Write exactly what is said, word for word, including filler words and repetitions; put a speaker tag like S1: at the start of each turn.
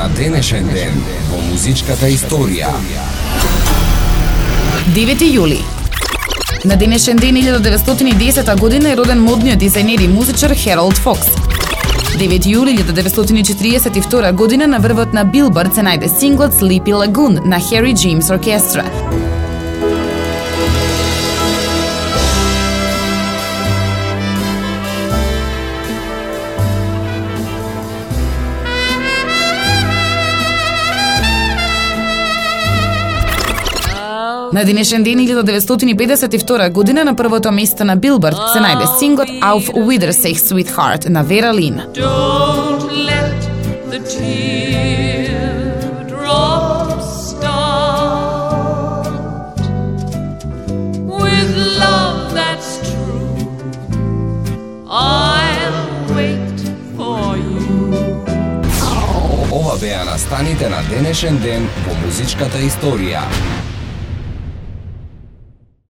S1: на денешен ден во музичката историја.
S2: девети јули. На денешен ден илјада деветстотини и десета година е роден модниот дизајнер и музичар Хералд Фокс. девети јули илјада деветстотини и четириесет и втора година на врвот на Билборд се најде синглот Sleepy Lagoon на Harry James Orchestra. На денешен ден илјада деветстотини и педесет и втора година на првото место на Билборд се најде синглот Auf Wiedersehen Sweetheart на Вера Лин.
S3: Don't let the teardrops start with love that's true. I'll wait for you.
S1: Ова беа настаните на денешен ден во музичката историја.